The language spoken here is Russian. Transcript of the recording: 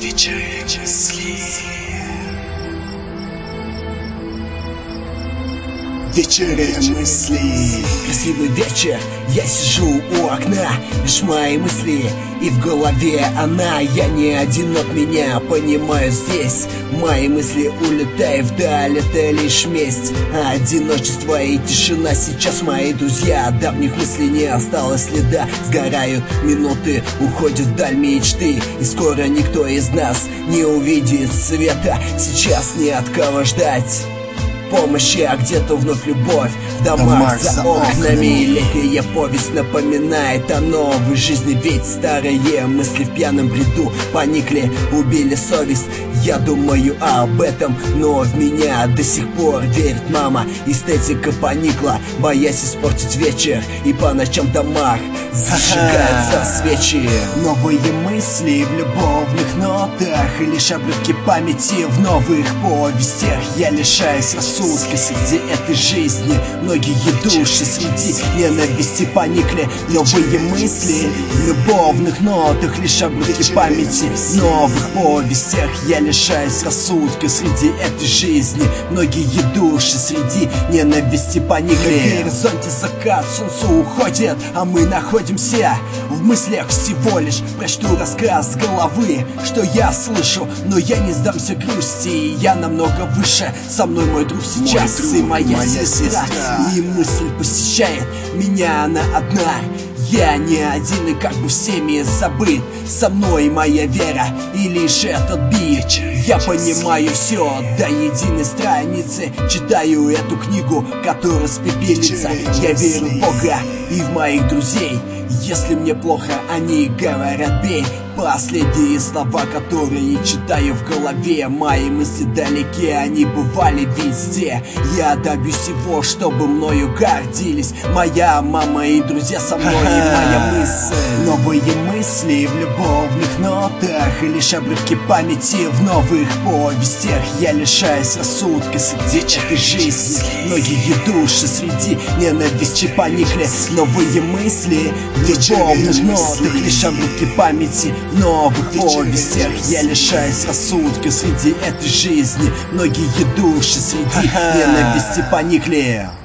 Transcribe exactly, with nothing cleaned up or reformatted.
Вечерние мысли. Вечерние мысли. Красивый вечер, я сижу у окна, лишь мои мысли, и в голове она. Я не одинок, меня понимаю здесь. Мои мысли улетают вдаль, это лишь месть. Одиночество и тишина, сейчас мои друзья. Давних мыслей не осталось следа. Сгорают минуты, уходят вдаль мечты, и скоро никто из нас не увидит света. Сейчас не от кого ждать помощи, а где-то вновь любовь. В домах за окнами летняя повесть напоминает о новой жизни. Ведь старые мысли в пьяном бреду поникли, убили совесть. Я думаю об этом, но в меня до сих пор верит мама. Эстетика поникла, боясь испортить вечер, и по ночам в домах зажигаются свечи. Новые мысли в любовных нотах, и лишь обрывки памяти в новых повестях. Я лишаюсь рассудка среди этой жизни. Многие души среди ненависти поникли. Новые мысли в любовных нотах, лишь обрывки памяти в новых повестях. Я лишаюсь рассудка среди этой жизни. Многие души среди ненависти поникли. На горизонте закат, солнце уходит, а мы находимся в мыслях всего лишь. Прочту рассказ с головы, что я слышу, но я не сдамся грусти. Я намного выше, со мной мой друг сейчас, мой друг, и моя, моя сестра. сестра. И мысль посещает меня, она одна. Я не один и как бы всеми забыт. Со мной моя вера и лишь этот бит. Я понимаю все до единой страницы. Читаю эту книгу, которая спепелится. Я верю в Бога и в моих друзей. Если мне плохо, они говорят бей. Последние слова, которые читаю в голове. Мои мысли далеки, они бывали везде. Я добьюсь всего, чтобы мною гордились моя мама и друзья со мной, и моя мысль. Новые мысли в любовных нотах, и лишь обрывки памяти в новых повестях. Я лишаюсь рассудка среди этой жизни. Многие души среди ненависти поникли. Новые мысли в любовных нотах, лишь обрывки памяти в новых повестях. Я лишаюсь рассудка среди этой жизни. Многие души среди ненависти поникли.